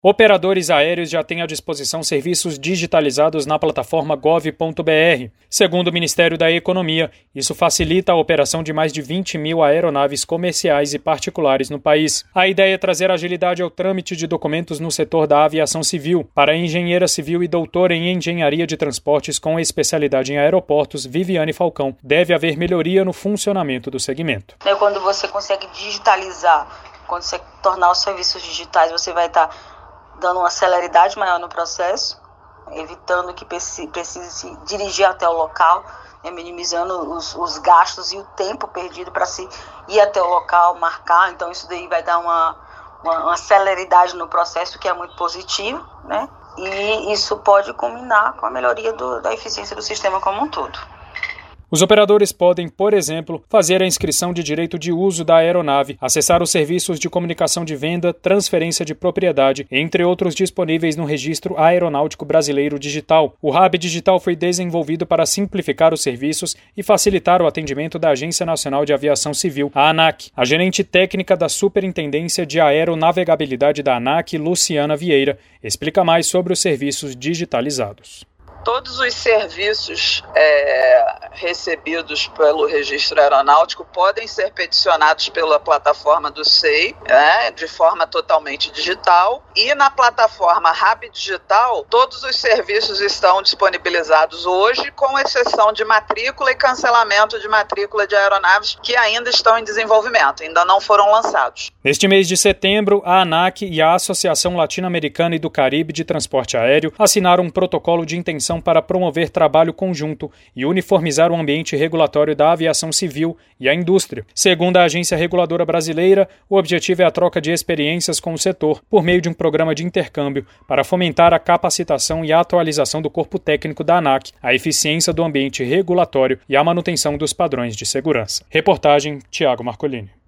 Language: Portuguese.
Operadores aéreos já têm à disposição serviços digitalizados na plataforma gov.br. Segundo o Ministério da Economia, isso facilita a operação de mais de 20 mil aeronaves comerciais e particulares no país. A ideia é trazer agilidade ao trâmite de documentos no setor da aviação civil. Para a engenheira civil e doutora em engenharia de transportes com especialidade em aeroportos, Viviane Falcão, deve haver melhoria no funcionamento do segmento. Quando você consegue digitalizar, quando você tornar os serviços digitais, você vai estar dando uma celeridade maior no processo, evitando que precise se dirigir até o local, minimizando os gastos e o tempo perdido para se ir até o local, marcar. Então isso daí vai dar uma celeridade no processo, que é muito positivo, né? E isso pode culminar com a melhoria da eficiência do sistema como um todo. Os operadores podem, por exemplo, fazer a inscrição de direito de uso da aeronave, acessar os serviços de comunicação de venda, transferência de propriedade, entre outros disponíveis no Registro Aeronáutico Brasileiro Digital. O Hub Digital foi desenvolvido para simplificar os serviços e facilitar o atendimento da Agência Nacional de Aviação Civil, a ANAC. A gerente técnica da Superintendência de Aeronavegabilidade da ANAC, Luciana Vieira, explica mais sobre os serviços digitalizados. Todos os serviços recebidos pelo Registro Aeronáutico podem ser peticionados pela plataforma do SEI, de forma totalmente digital. E na plataforma Hub Digital, todos os serviços estão disponibilizados hoje, com exceção de matrícula e cancelamento de matrícula de aeronaves que ainda estão em desenvolvimento, ainda não foram lançados. Neste mês de setembro, a ANAC e a Associação Latino-Americana e do Caribe de Transporte Aéreo assinaram um protocolo de intenção para promover trabalho conjunto e uniformizar o ambiente regulatório da aviação civil e a indústria. Segundo a Agência Reguladora Brasileira, o objetivo é a troca de experiências com o setor por meio de um programa de intercâmbio para fomentar a capacitação e a atualização do corpo técnico da ANAC, a eficiência do ambiente regulatório e a manutenção dos padrões de segurança. Reportagem Tiago Marcolini.